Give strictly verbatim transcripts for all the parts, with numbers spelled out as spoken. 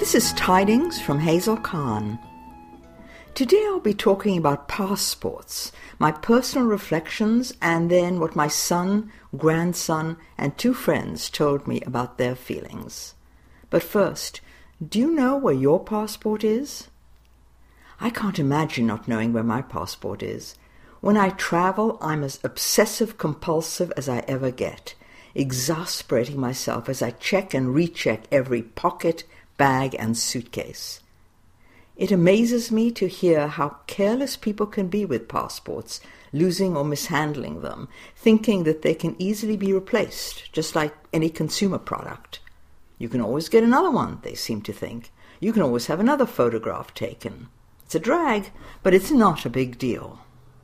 This is Tidings from Hazel Khan. Today I'll be talking about passports, my personal reflections, and then what my son, grandson, and two friends told me about their feelings. But first, do you know where your passport is? I can't imagine not knowing where my passport is. When I travel, I'm as obsessive-compulsive as I ever get, exasperating myself as I check and recheck every pocket, bag, and suitcase. It amazes me to hear how careless people can be with passports, losing or mishandling them, thinking that they can easily be replaced, just like any consumer product. You can always get another one, they seem to think. You can always have another photograph taken. It's a drag, but it's not a big deal.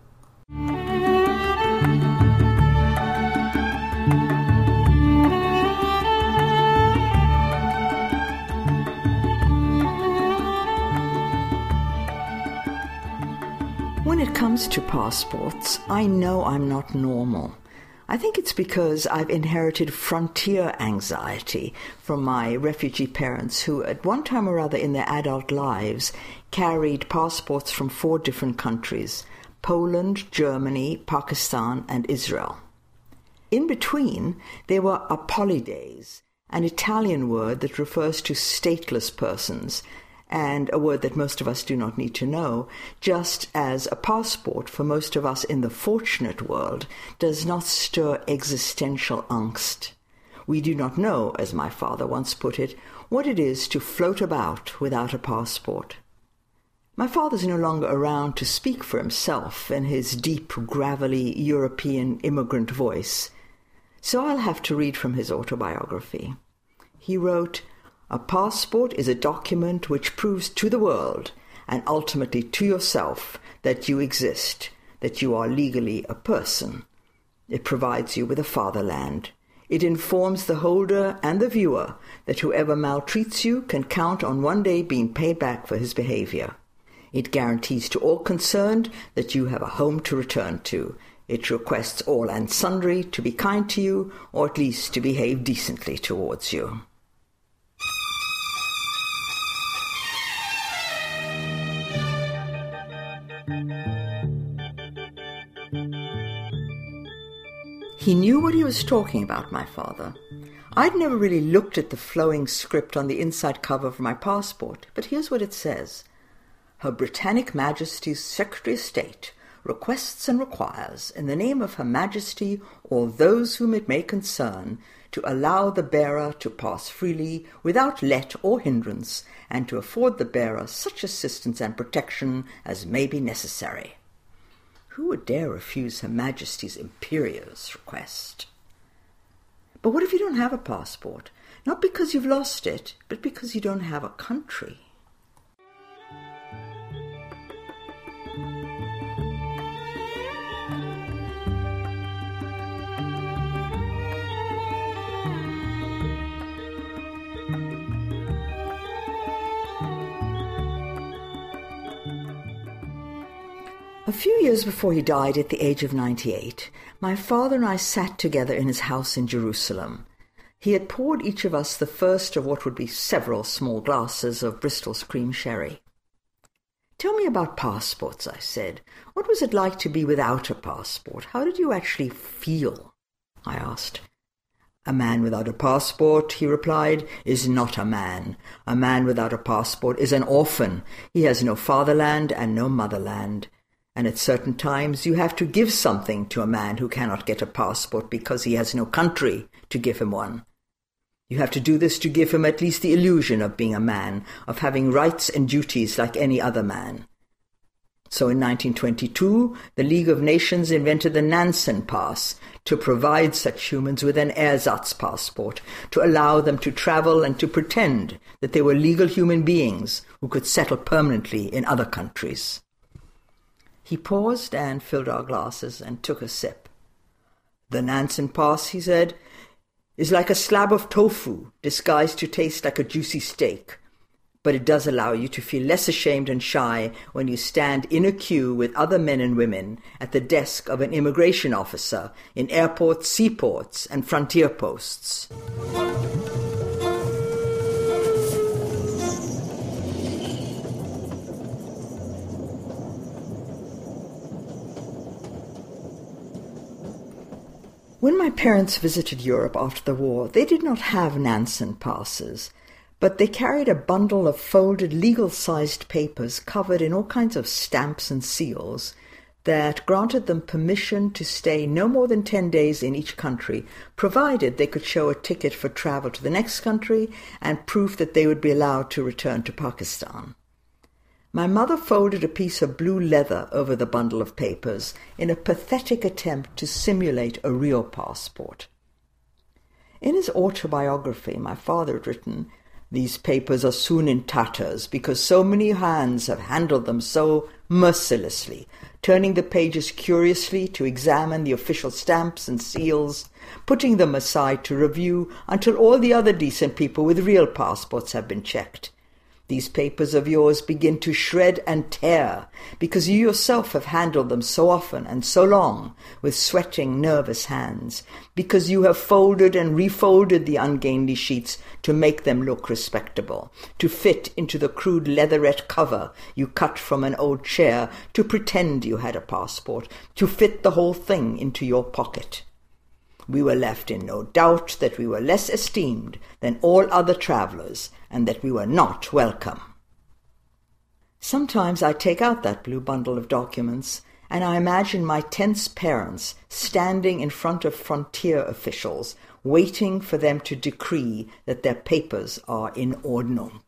When it comes to passports, I know I'm not normal. I think it's because I've inherited frontier anxiety from my refugee parents who, at one time or other in their adult lives, carried passports from four different countries: Poland, Germany, Pakistan, and Israel. In between, there were apolides, an Italian word that refers to stateless persons, and a word that most of us do not need to know, just as a passport for most of us in the fortunate world does not stir existential angst. We do not know, as my father once put it, what it is to float about without a passport. My father's no longer around to speak for himself in his deep, gravelly European immigrant voice, so I'll have to read from his autobiography. He wrote, "A passport is a document which proves to the world, and ultimately to yourself, that you exist, that you are legally a person. It provides you with a fatherland. It informs the holder and the viewer that whoever maltreats you can count on one day being paid back for his behavior. It guarantees to all concerned that you have a home to return to. It requests all and sundry to be kind to you, or at least to behave decently towards you." He knew what he was talking about, my father. I'd never really looked at the flowing script on the inside cover of my passport, but here's what it says. "Her Britannic Majesty's Secretary of State requests and requires, in the name of Her Majesty or those whom it may concern, to allow the bearer to pass freely without let or hindrance, and to afford the bearer such assistance and protection as may be necessary." Who would dare refuse Her Majesty's imperious request? But what if you don't have a passport? Not because you've lost it, but because you don't have a country. A few years before he died at the age of ninety-eight, my father and I sat together in his house in Jerusalem. He had poured each of us the first of what would be several small glasses of Bristol's cream sherry. "Tell me about passports," I said. "What was it like to be without a passport? How did you actually feel?" I asked. "A man without a passport," he replied, "is not a man. A man without a passport is an orphan. He has no fatherland and no motherland. And at certain times you have to give something to a man who cannot get a passport because he has no country to give him one. You have to do this to give him at least the illusion of being a man, of having rights and duties like any other man. So in nineteen twenty-two, the League of Nations invented the Nansen Pass to provide such humans with an ersatz passport, to allow them to travel and to pretend that they were legal human beings who could settle permanently in other countries." He paused and filled our glasses and took a sip. "The Nansen Pass," he said, "is like a slab of tofu disguised to taste like a juicy steak. But it does allow you to feel less ashamed and shy when you stand in a queue with other men and women at the desk of an immigration officer in airports, seaports, and frontier posts." When my parents visited Europe after the war, they did not have Nansen passes, but they carried a bundle of folded legal-sized papers covered in all kinds of stamps and seals that granted them permission to stay no more than ten days in each country, provided they could show a ticket for travel to the next country and proof that they would be allowed to return to Pakistan. My mother folded a piece of blue leather over the bundle of papers in a pathetic attempt to simulate a real passport. In his autobiography, my father had written, "These papers are soon in tatters because so many hands have handled them so mercilessly, turning the pages curiously to examine the official stamps and seals, putting them aside to review until all the other decent people with real passports have been checked. These papers of yours begin to shred and tear because you yourself have handled them so often and so long with sweating, nervous hands, because you have folded and refolded the ungainly sheets to make them look respectable, to fit into the crude leatherette cover you cut from an old chair to pretend you had a passport, to fit the whole thing into your pocket. We were left in no doubt that we were less esteemed than all other travellers, and that we were not welcome." Sometimes I take out that blue bundle of documents, and I imagine my tense parents standing in front of frontier officials, waiting for them to decree that their papers are in Ordnung.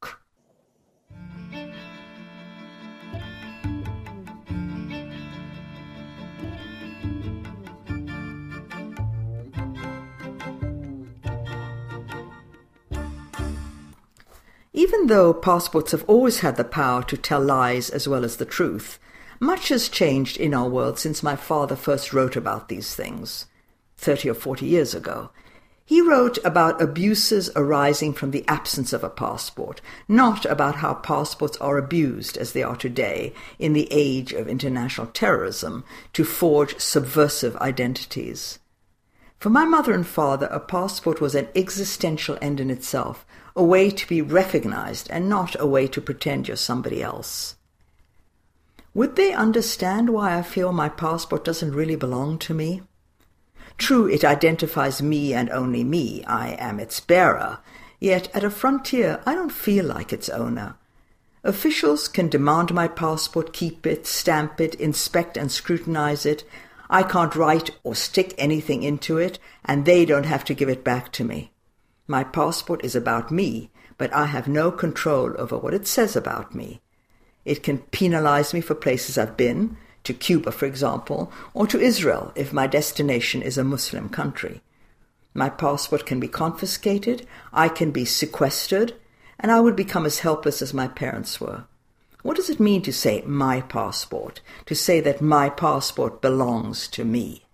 Even though passports have always had the power to tell lies as well as the truth, much has changed in our world since my father first wrote about these things, thirty or forty years ago. He wrote about abuses arising from the absence of a passport, not about how passports are abused, as they are today, in the age of international terrorism, to forge subversive identities. For my mother and father, a passport was an existential end in itself, a way to be recognized and not a way to pretend you're somebody else. Would they understand why I feel my passport doesn't really belong to me? True, it identifies me and only me. I am its bearer. Yet at a frontier, I don't feel like its owner. Officials can demand my passport, keep it, stamp it, inspect and scrutinize it. I can't write or stick anything into it, and they don't have to give it back to me. My passport is about me, but I have no control over what it says about me. It can penalize me for places I've been, to Cuba, for example, or to Israel if my destination is a Muslim country. My passport can be confiscated, I can be sequestered, and I would become as helpless as my parents were. What does it mean to say my passport, to say that my passport belongs to me?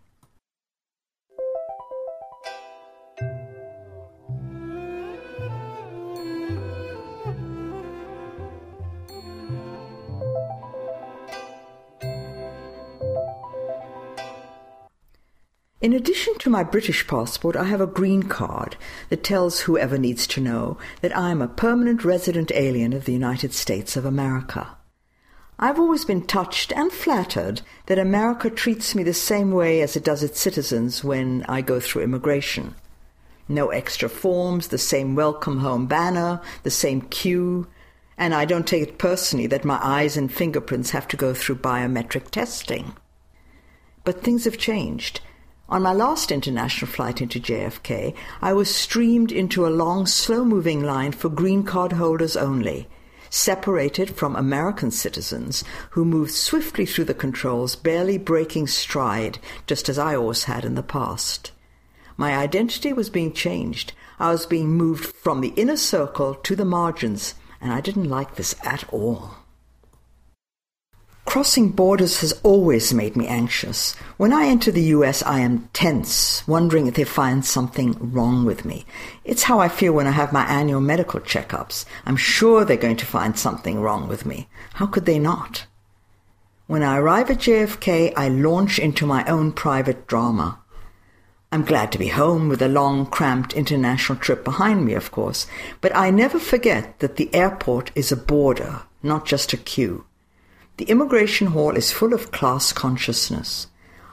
In addition to my British passport, I have a green card that tells whoever needs to know that I am a permanent resident alien of the United States of America. I've always been touched and flattered that America treats me the same way as it does its citizens when I go through immigration. No extra forms, the same welcome home banner, the same queue, and I don't take it personally that my eyes and fingerprints have to go through biometric testing. But things have changed. On my last international flight into J F K, I was streamed into a long, slow-moving line for green card holders only, separated from American citizens who moved swiftly through the controls, barely breaking stride, just as I always had in the past. My identity was being changed. I was being moved from the inner circle to the margins, and I didn't like this at all. Crossing borders has always made me anxious. When I enter the U S, I am tense, wondering if they find something wrong with me. It's how I feel when I have my annual medical checkups. I'm sure they're going to find something wrong with me. How could they not? When I arrive at J F K, I launch into my own private drama. I'm glad to be home with a long, cramped international trip behind me, of course, but I never forget that the airport is a border, not just a queue. The immigration hall is full of class consciousness.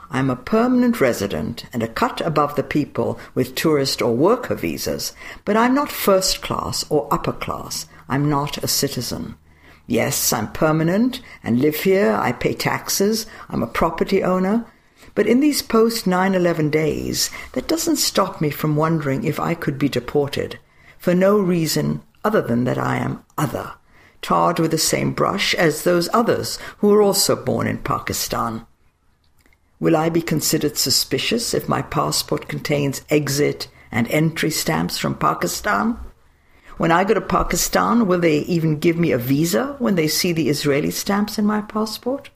I'm a permanent resident and a cut above the people with tourist or worker visas, but I'm not first class or upper class. I'm not a citizen. Yes, I'm permanent and live here. I pay taxes. I'm a property owner. But in these post nine eleven days, that doesn't stop me from wondering if I could be deported, for no reason other than that I am other, tarred with the same brush as those others who were also born in Pakistan. Will I be considered suspicious if my passport contains exit and entry stamps from Pakistan? When I go to Pakistan, will they even give me a visa when they see the Israeli stamps in my passport?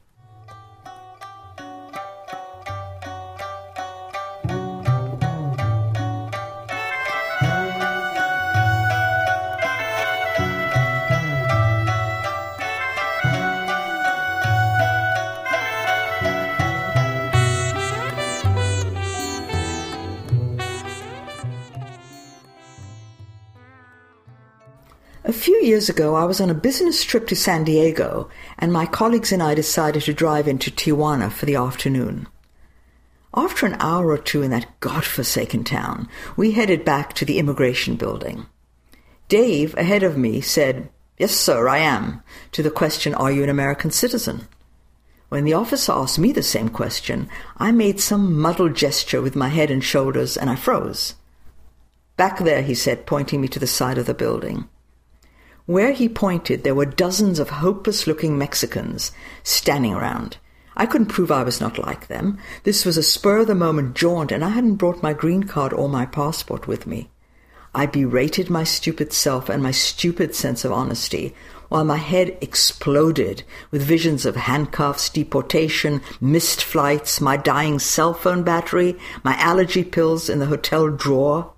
A few years ago, I was on a business trip to San Diego, and my colleagues and I decided to drive into Tijuana for the afternoon. After an hour or two in that godforsaken town, we headed back to the immigration building. Dave, ahead of me, said, "Yes, sir, I am," to the question, "Are you an American citizen?" When the officer asked me the same question, I made some muddled gesture with my head and shoulders, and I froze. "Back there," he said, pointing me to the side of the building. Where he pointed, there were dozens of hopeless-looking Mexicans standing around. I couldn't prove I was not like them. This was a spur-of-the-moment jaunt, and I hadn't brought my green card or my passport with me. I berated my stupid self and my stupid sense of honesty, while my head exploded with visions of handcuffs, deportation, missed flights, my dying cell phone battery, my allergy pills in the hotel drawer.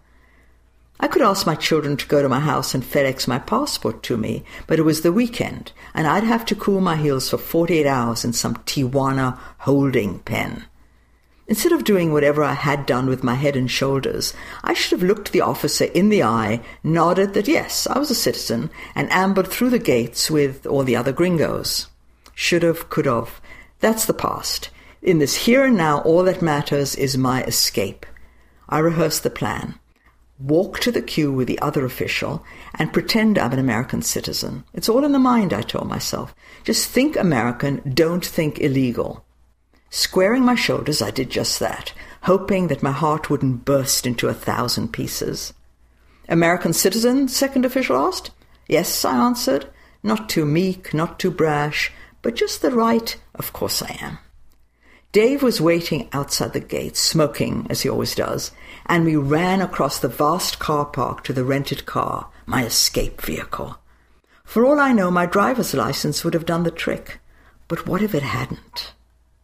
I could ask my children to go to my house and FedEx my passport to me, but it was the weekend, and I'd have to cool my heels for forty-eight hours in some Tijuana holding pen. Instead of doing whatever I had done with my head and shoulders, I should have looked the officer in the eye, nodded that yes, I was a citizen, and ambled through the gates with all the other gringos. Should've, could've. That's the past. In this here and now, all that matters is my escape. I rehearsed the plan. Walk to the queue with the other official and pretend I'm an American citizen. It's all in the mind, I told myself. Just think American, don't think illegal. Squaring my shoulders, I did just that, hoping that my heart wouldn't burst into a thousand pieces. "American citizen?" second official asked. "Yes," I answered. Not too meek, not too brash, but just the right, "Of course I am." Dave was waiting outside the gate, smoking, as he always does, and we ran across the vast car park to the rented car, my escape vehicle. For all I know, my driver's license would have done the trick. But what if it hadn't?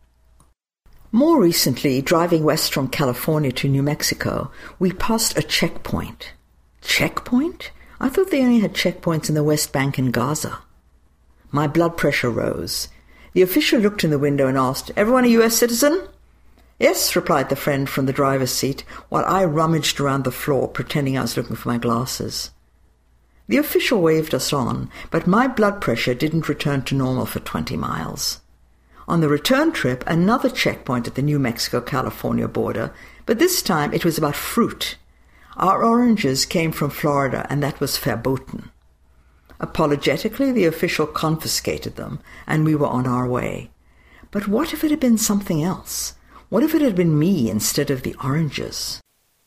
More recently, driving west from California to New Mexico, we passed a checkpoint. Checkpoint? I thought they only had checkpoints in the West Bank and Gaza. My blood pressure rose. The official looked in the window and asked, "Everyone a U S citizen?" "Yes," replied the friend from the driver's seat, while I rummaged around the floor, pretending I was looking for my glasses. The official waved us on, but my blood pressure didn't return to normal for twenty miles. On the return trip, another checkpoint at the New Mexico-California border, but this time it was about fruit. Our oranges came from Florida, and that was verboten. Apologetically, the official confiscated them, and we were on our way. But what if it had been something else? What if it had been me instead of the oranges?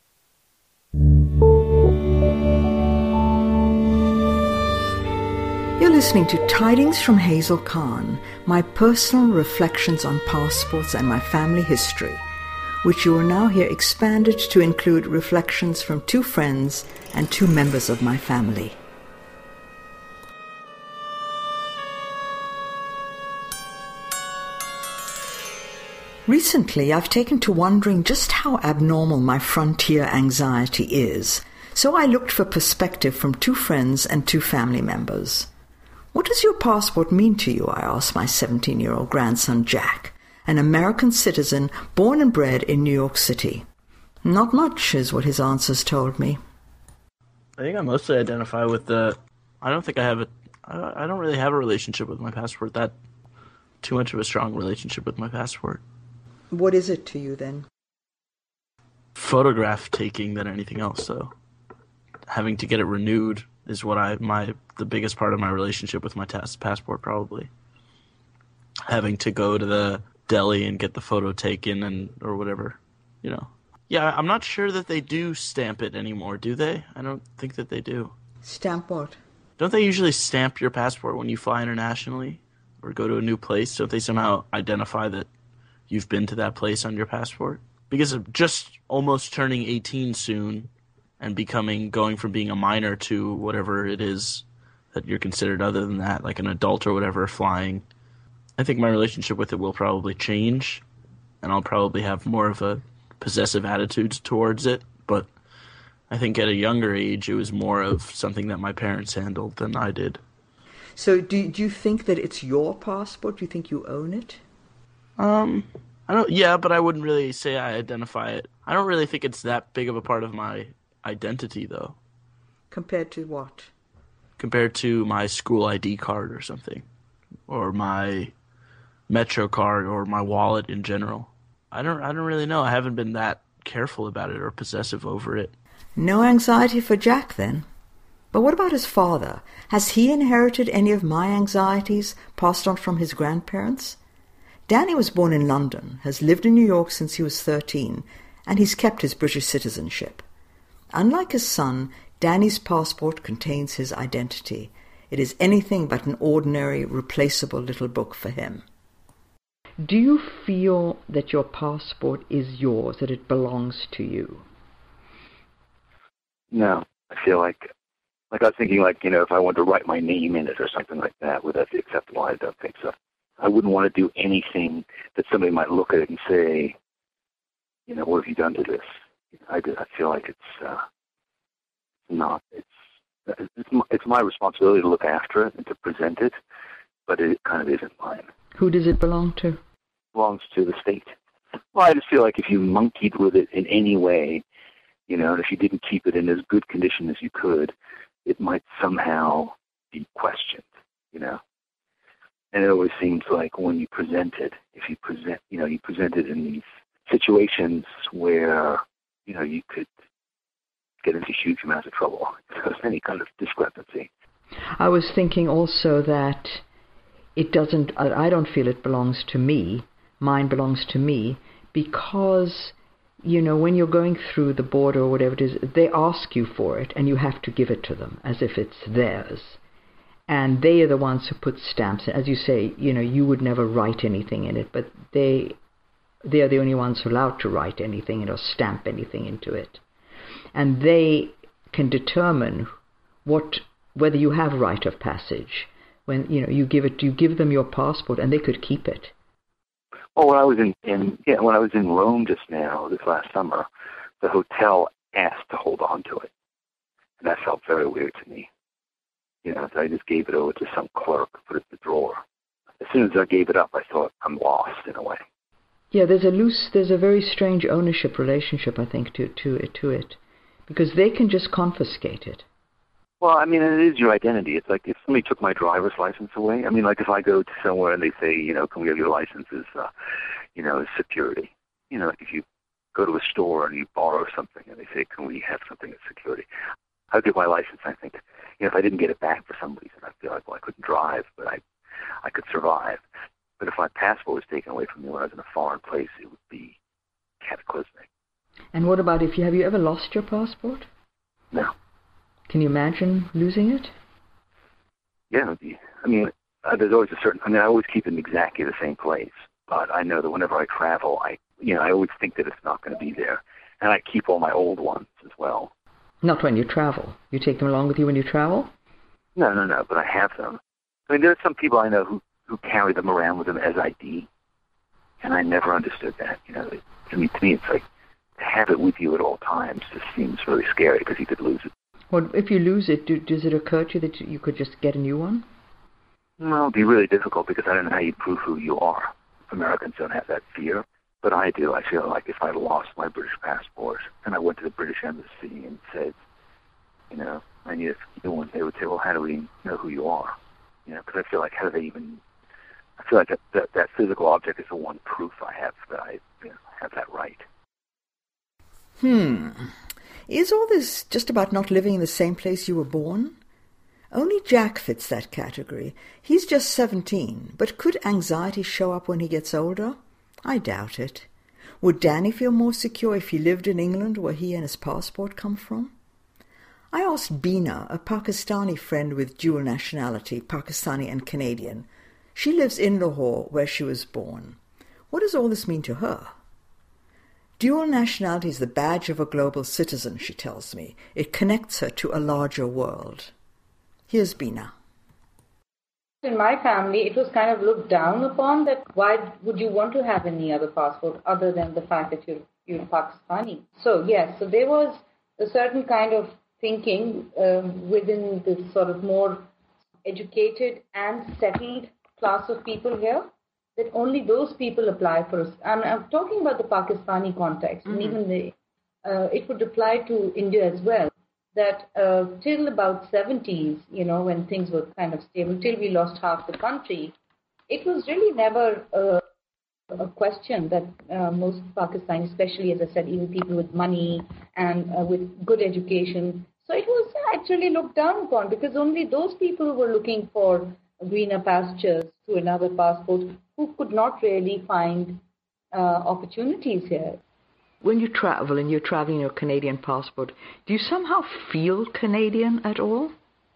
You're listening to Tidings from Hazel Khan, my personal reflections on passports and my family history, which you will now hear expanded to include reflections from two friends and two members of my family. Recently, I've taken to wondering just how abnormal my frontier anxiety is, so I looked for perspective from two friends and two family members. "What does your passport mean to you?" I asked my seventeen-year-old grandson Jack, an American citizen born and bred in New York City. "Not much," is what his answers told me. I think I mostly identify with the... I don't think I have a... I don't really have a relationship with my passport, that... too much of a strong relationship with my passport. What is it to you then? Photograph taking than anything else, though. Having to get it renewed is what I my the biggest part of my relationship with my tas- passport probably. Having to go to the deli and get the photo taken and or whatever, you know. Yeah, I'm not sure that they do stamp it anymore, do they? I don't think that they do. Stamp what? Don't they usually stamp your passport when you fly internationally or go to a new place? Don't they somehow identify that you've been to that place on your passport? Because of just almost turning eighteen soon and becoming, going from being a minor to whatever it is that you're considered other than that, like an adult or whatever, flying, I think my relationship with it will probably change, and I'll probably have more of a possessive attitude towards it, but I think at a younger age it was more of something that my parents handled than I did. So do, do you think that it's your passport? Do you think you own it? Um, I don't, yeah, but I wouldn't really say I identify it. I don't really think it's that big of a part of my identity, though. Compared to what? Compared to my school I D card or something, or my Metro card, or my wallet in general. I don't, I don't really know. I haven't been that careful about it or possessive over it. No anxiety for Jack, then? But what about his father? Has he inherited any of my anxieties passed on from his grandparents? Danny was born in London, has lived in New York since he was thirteen, and he's kept his British citizenship. Unlike his son, Danny's passport contains his identity. It is anything but an ordinary, replaceable little book for him. Do you feel that your passport is yours, that it belongs to you? No, I feel like, like I was thinking, like, you know, if I wanted to write my name in it or something like that, would that be acceptable? I don't think so. I wouldn't want to do anything that somebody might look at it and say, you know, what have you done to this? I, I feel like it's uh, not, it's, it's, my, it's my responsibility to look after it and to present it, but it kind of isn't mine. Who does it belong to? It belongs to the state. Well, I just feel like if you monkeyed with it in any way, you know, and if you didn't keep it in as good condition as you could, it might somehow be questioned, you know. And it always seems like when you present it, if you present, you know, you present it in these situations where, you know, you could get into huge amounts of trouble if there's any kind of discrepancy. I was thinking also that it doesn't, I don't feel it belongs to me, mine belongs to me, because, you know, when you're going through the border or whatever it is, they ask you for it and you have to give it to them as if it's theirs. And they are the ones who put stamps. As you say, you know, you would never write anything in it, but they they are the only ones who are allowed to write anything in or stamp anything into it. And they can determine what whether you have right of passage. When, you know, you give it, you give them your passport and they could keep it. Well, when I was in, in yeah, when I was in Rome just now, this last summer, the hotel asked to hold on to it. And that felt very weird to me. You know, so I just gave it over to some clerk, put it in the drawer. As soon as I gave it up, I thought I'm lost in a way. Yeah, there's a loose, there's a very strange ownership relationship, I think, to to it, to it, because they can just confiscate it. Well, I mean, it is your identity. It's like if somebody took my driver's license away. I mean, like if I go to somewhere and they say, you know, can we have your license as, uh, you know, as security? You know, like if you go to a store and you borrow something and they say, can we have something as security? I would give my license. I think, you know, if I didn't get it back for some reason, I'd feel like, well, I couldn't drive, but I, I could survive. But if my passport was taken away from me when I was in a foreign place, it would be cataclysmic. And what about if you, have you ever lost your passport? No. Can you imagine losing it? Yeah, it would be, I mean, uh, there's always a certain, I mean, I always keep it in exactly the same place, but I know that whenever I travel, I, you know, I always think that it's not going to be there. And I keep all my old ones as well. Not when you travel. You take them along with you when you travel? No, no, no, but I have them. I mean, there are some people I know who, who carry them around with them as I D, and I never understood that. You know, it, to me, to me, it's like to have it with you at all times just seems really scary because you could lose it. Well, if you lose it, do, does it occur to you that you could just get a new one? Well, it would be really difficult because I don't know how you prove who you are. Americans don't have that fear. But I do. I feel like if I lost my British passport and I went to the British Embassy and said, you know, I need a new one, they would say, well, how do we know who you are? You know, because I feel like how do they even, I feel like that, that, that physical object is the one proof I have that I've been have that right. Hmm. Is all this just about not living in the same place you were born? Only Jack fits that category. He's just seventeen, but could anxiety show up when he gets older? I doubt it. Would Danny feel more secure if he lived in England, where he and his passport come from? I asked Beena, a Pakistani friend with dual nationality, Pakistani and Canadian. She lives in Lahore, where she was born. What does all this mean to her? Dual nationality is the badge of a global citizen, she tells me. It connects her to a larger world. Here's Beena. In my family, it was kind of looked down upon that why would you want to have any other passport other than the fact that you're, you're Pakistani. So, yes, so there was a certain kind of thinking um, within this sort of more educated and settled class of people here, that only those people apply for us. I'm, I'm talking about the Pakistani context, mm-hmm. and even the, uh, it would apply to India as well, that uh, till about seventies, you know, when things were kind of stable, till we lost half the country, it was really never uh, a question that uh, most Pakistanis, especially, as I said, even people with money and uh, with good education, so it was actually looked down upon because only those people were looking for greener pastures through another passport who could not really find uh, opportunities here. When you travel and you're traveling in your Canadian passport, do you somehow feel Canadian at all?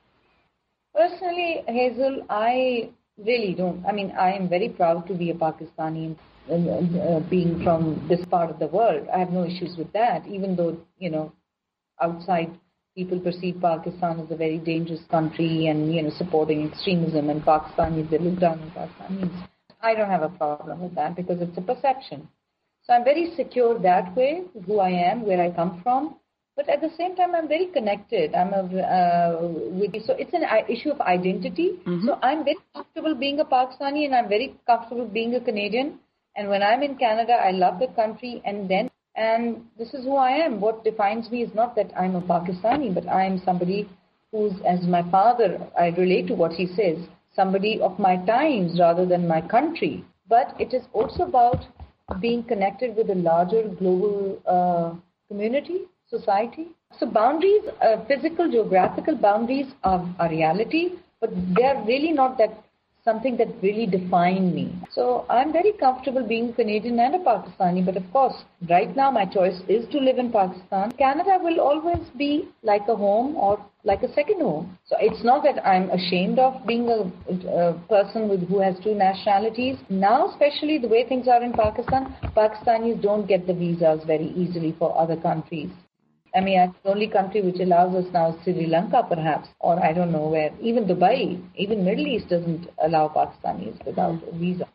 Personally, Hazel, I really don't. I mean, I am very proud to be a Pakistani and uh, being from this part of the world. I have no issues with that, even though, you know, outside people perceive Pakistan as a very dangerous country and, you know, supporting extremism, and Pakistanis, they look down on Pakistanis. I don't have a problem with that because it's a perception. So I'm very secure that way, who I am, where I come from. But at the same time, I'm very connected. I'm a, uh, with, so it's an issue of identity. Mm-hmm. So I'm very comfortable being a Pakistani and I'm very comfortable being a Canadian. And when I'm in Canada, I love the country. And then, and this is who I am. What defines me is not that I'm a Pakistani, but I'm somebody who's, as my father, I relate to what he says, somebody of my times rather than my country. But it is also about being connected with a larger global uh, community, society. So boundaries, uh, physical, geographical boundaries are a reality, but they're really not that something that really define me. So I'm very comfortable being Canadian and a Pakistani, but of course, right now my choice is to live in Pakistan. Canada will always be like a home or like a second home. So it's not that I'm ashamed of being a, a person with, who has two nationalities. Now, especially the way things are in Pakistan, Pakistanis don't get the visas very easily for other countries. I mean, the only country which allows us now is Sri Lanka, perhaps, or I don't know where. Even Dubai, even Middle East doesn't allow Pakistanis without a visa.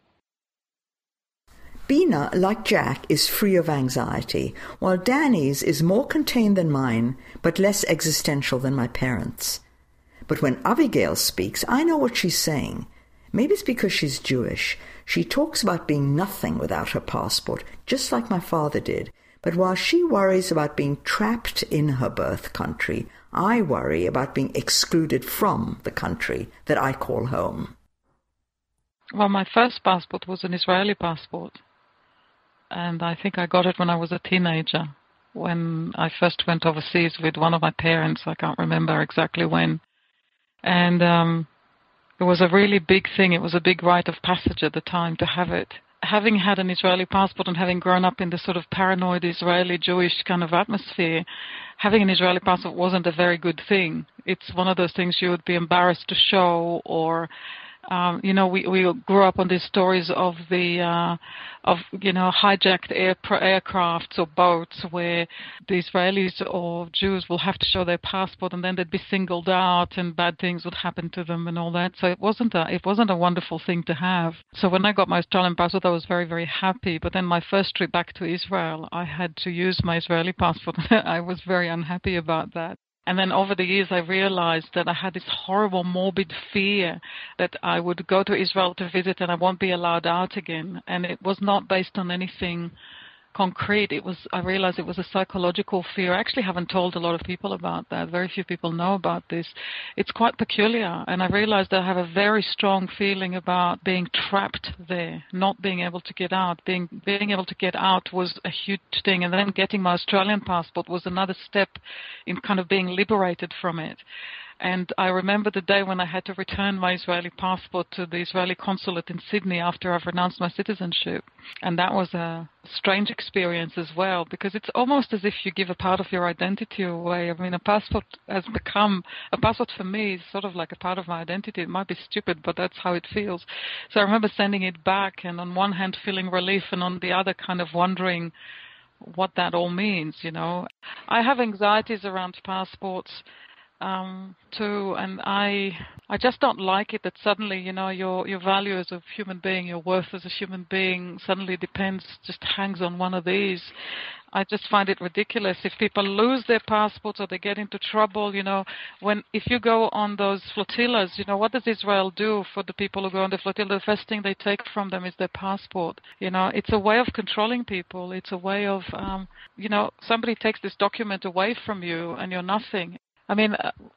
Beena, like Jack, is free of anxiety, while Danny's is more contained than mine, but less existential than my parents'. But when Abigail speaks, I know what she's saying. Maybe it's because she's Jewish. She talks about being nothing without her passport, just like my father did. But while she worries about being trapped in her birth country, I worry about being excluded from the country that I call home. Well, my first passport was an Israeli passport. And I think I got it when I was a teenager, when I first went overseas with one of my parents. I can't remember exactly when. And um, it was a really big thing. It was a big rite of passage at the time to have it. Having had an Israeli passport and having grown up in this sort of paranoid Israeli Jewish kind of atmosphere, having an Israeli passport wasn't a very good thing. It's one of those things you would be embarrassed to show, or um, you know, we, we grew up on these stories of the uh, of you know hijacked air, aircrafts or boats where the Israelis or Jews will have to show their passport and then they'd be singled out and bad things would happen to them and all that. So it wasn't a it wasn't a wonderful thing to have. So when I got my Australian passport, I was very very happy. But then my first trip back to Israel, I had to use my Israeli passport. I was very unhappy about that. And then over the years, I realized that I had this horrible, morbid fear that I would go to Israel to visit and I won't be allowed out again. And it was not based on anything concrete. It was, I realized it was a psychological fear. I actually haven't told a lot of people about that. Very few people know about this. It's quite peculiar. And I realized I have a very strong feeling about being trapped there, not being able to get out. Being, being able to get out was a huge thing. And then getting my Australian passport was another step in kind of being liberated from it. And I remember the day when I had to return my Israeli passport to the Israeli consulate in Sydney after I've renounced my citizenship. And that was a strange experience as well, because it's almost as if you give a part of your identity away. I mean, a passport has become, a passport for me is sort of like a part of my identity. It might be stupid, but that's how it feels. So I remember sending it back and on one hand feeling relief and on the other kind of wondering what that all means, you know. I have anxieties around passports um, too, and I I just don't like it that suddenly, you know, your your value as a human being, your worth as a human being suddenly depends, just hangs on one of these. I just find it ridiculous. If people lose their passports or they get into trouble, you know, when if you go on those flotillas, you know, what does Israel do for the people who go on the flotilla? The first thing they take from them is their passport. You know, it's a way of controlling people. It's a way of, um, you know, somebody takes this document away from you and you're nothing. I mean,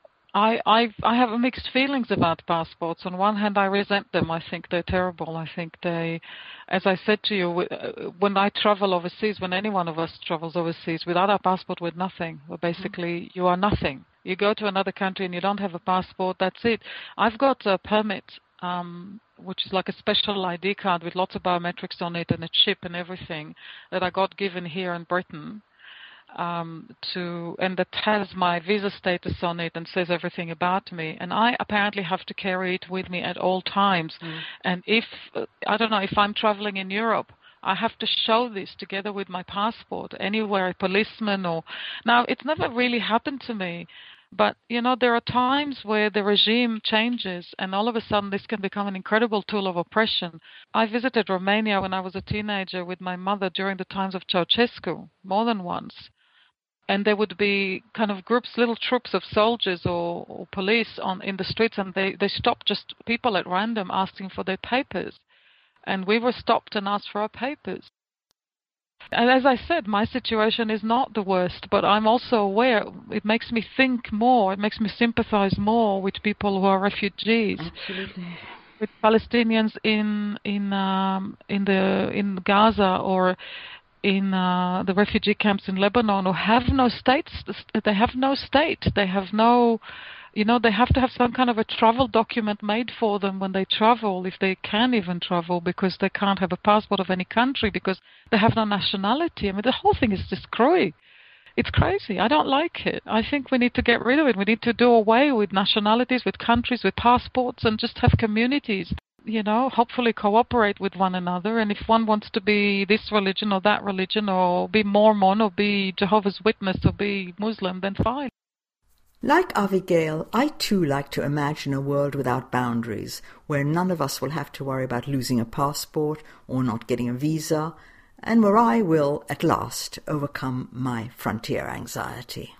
I I I have mixed feelings about passports. On one hand, I resent them. I think they're terrible. I think they, as I said to you, when I travel overseas, when any one of us travels overseas, without our passport, we're nothing. Well, basically, you are nothing. You go to another country and you don't have a passport, that's it. I've got a permit, um, which is like a special I D card with lots of biometrics on it and a chip and everything that I got given here in Britain. Um, to and that has my visa status on it and says everything about me, and I apparently have to carry it with me at all times. Mm. And if uh, I don't know if I'm traveling in Europe, I have to show this together with my passport anywhere, a policeman or now it's never really happened to me, but you know there are times where the regime changes and all of a sudden this can become an incredible tool of oppression. I visited Romania when I was a teenager with my mother during the times of Ceausescu more than once. And there would be kind of groups, little troops of soldiers or, or police on in the streets, and they, they stopped just people at random asking for their papers. And we were stopped and asked for our papers. And as I said, my situation is not the worst, but I'm also aware it makes me think more, it makes me sympathize more with people who are refugees. Absolutely. With Palestinians in in um, in the in Gaza or in uh, the refugee camps in Lebanon, who have no states, they have no state, they have no, you know, they have to have some kind of a travel document made for them when they travel, if they can even travel, because they can't have a passport of any country, because they have no nationality. I mean, the whole thing is just crazy. It's crazy. I don't like it. I think we need to get rid of it. We need to do away with nationalities, with countries, with passports, and just have communities. You know, hopefully cooperate with one another. And if one wants to be this religion or that religion, or be Mormon, or be Jehovah's Witness, or be Muslim, then fine. Like Avigail, I too like to imagine a world without boundaries, where none of us will have to worry about losing a passport or not getting a visa, and where I will, at last, overcome my frontier anxiety.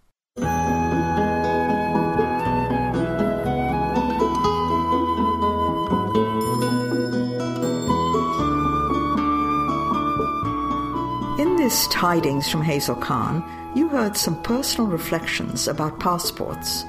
In this Tidings from Hazel Khan, you heard some personal reflections about passports.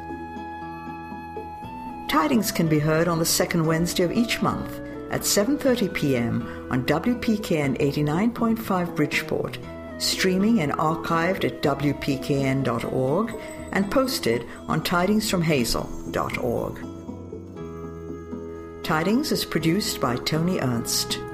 Tidings can be heard on the second Wednesday of each month at seven thirty p.m. on W P K N eighty-nine point five Bridgeport, streaming and archived at w p k n dot org and posted on tidings from hazel dot org. Tidings is produced by Tony Ernst.